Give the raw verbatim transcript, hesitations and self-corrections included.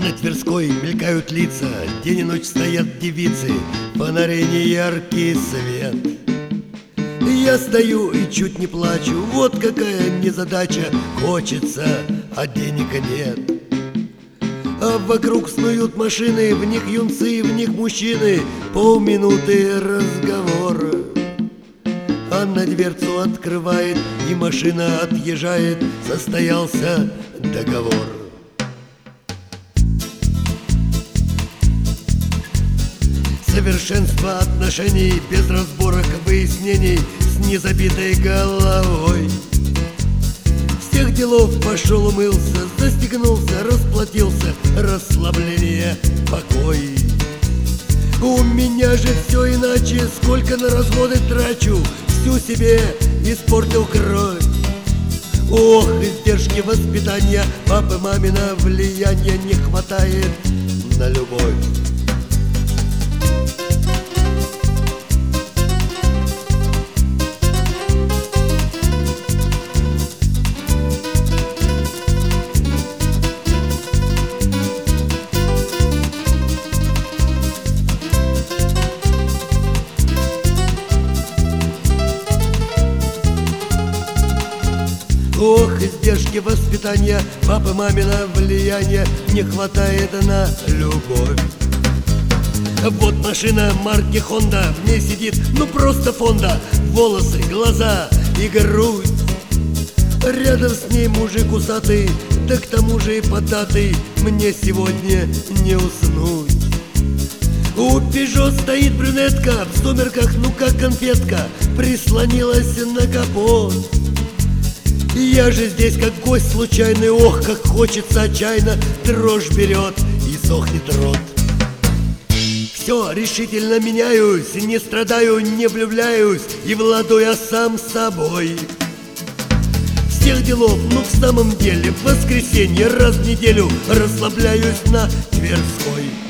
На Тверской мелькают лица, день и ночь стоят девицы, фонари неяркий свет. Я стою и чуть не плачу, вот какая незадача, хочется, а денег нет. А вокруг снуют машины, в них юнцы, в них мужчины, полминуты разговора. А на дверцу открывает, и машина отъезжает, состоялся договор. Совершенство отношений, без разборок выяснений, с незабитой головой. С тех делов пошел, умылся, застегнулся, расплатился, расслабление, покой. У меня же все иначе, сколько на разводы трачу, всю себе испортил кровь. Ох, издержки воспитания, папы, мамина влияния не хватает на любовь. Ох, издержки воспитания, папы, мамина влияния не хватает на любовь. Вот машина марки Honda, в ней сидит, ну просто фонда, волосы, глаза и грудь. Рядом с ней мужик усатый, да к тому же и податый, мне сегодня не уснуть. У Пежо стоит брюнетка, в сумерках, ну как конфетка, прислонилась на капот. Я же здесь как гость случайный, ох, как хочется отчаянно, дрожь берет и сохнет рот. Все, решительно меняюсь, не страдаю, не влюбляюсь, и владу я сам собой. С тех делов, ну в самом деле, в воскресенье раз в неделю расслабляюсь на Тверской.